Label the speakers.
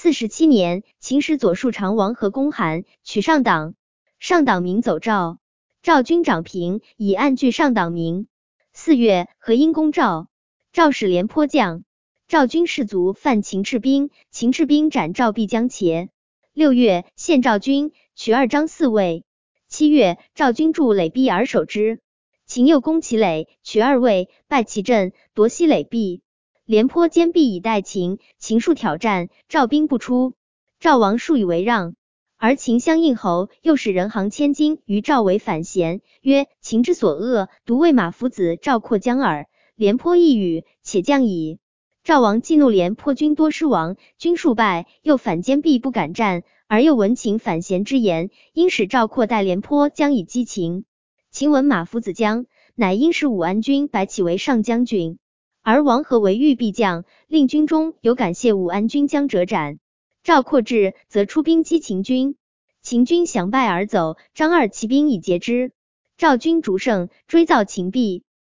Speaker 1: 47年，秦使左庶长王和公函，取上党，上党名走赵，赵军长平，以暗据上党名。4月，河阴攻赵，赵使廉颇将，赵军士卒犯秦赤兵，秦赤兵斩赵必将茄。6月，献赵军，取2张4卫。7月，赵军筑垒壁而守之，秦又攻其垒，取2卫，败其阵，夺西垒壁。廉颇坚壁以待秦，秦数挑战，赵兵不出，赵王数以为让。而秦相应侯又使人行千金于赵为反贤，曰：秦之所恶，独为马夫子赵括将耳。廉颇一语，且将矣。赵王既怒廉颇军多失亡，军数败，又反坚壁不敢战，而又闻秦反贤之言，因使赵括带廉颇将以击秦。秦闻马夫子将，乃因使武安君白起为上将军，而王和为御壁将，令军中有感谢武安君将者斩。赵括至，则出兵击秦军，秦军降败而走，张二骑兵以截之。赵军逐胜，追造秦壁。